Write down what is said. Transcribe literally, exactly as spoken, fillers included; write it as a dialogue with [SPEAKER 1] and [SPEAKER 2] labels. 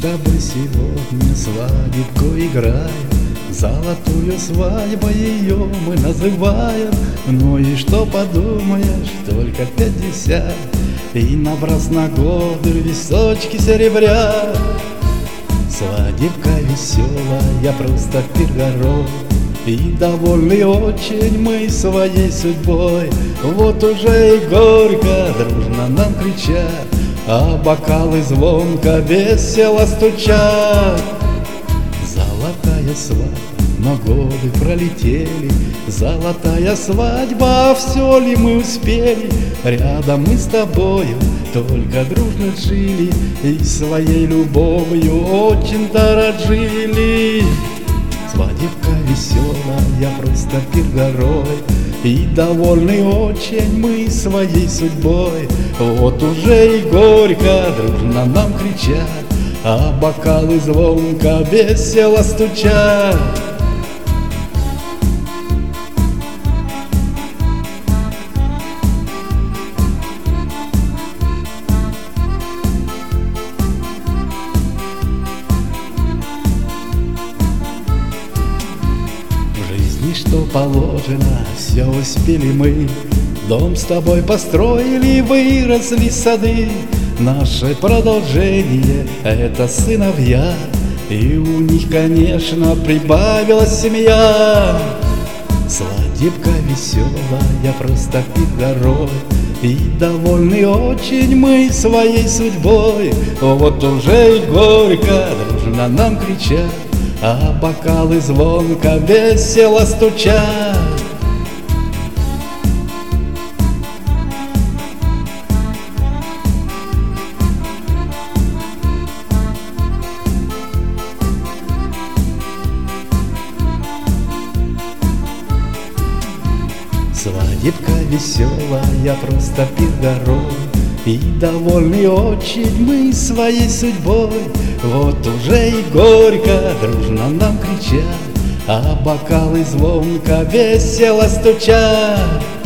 [SPEAKER 1] тобой сегодня свадебку играем, золотую свадьбу ее мы называем. Ну и что подумаешь, только пятьдесят, и наброс на годы височки серебря. Свадебка веселая, просто пир горой, и довольны очень мы своей судьбой. Вот уже и горько дружно нам кричат, а бокалы звонко весело стучат. Золотая свадьба, но годы пролетели, золотая свадьба, все ли мы успели? Рядом мы с тобою только дружно жили, и своей любовью очень дорожили. Свадебка веселая, просто пир горой, и довольны очень мы своей судьбой. Вот уже и горько дружно нам кричат, а бокалы звонко весело стучат. И что положено, все успели мы. Дом с тобой построили, выросли сады. Наше продолжение — это сыновья, и у них, конечно, прибавилась семья. Свадебка веселая, просто пир горой, и довольны очень мы своей судьбой. Вот уже и горько дружно нам кричат, а бокалы звонко весело стучат. Свадебка веселая, просто пир горой, и довольны очень мы своей судьбой. Вот уже и горько дружно нам кричат, а бокалы звонко весело стучат.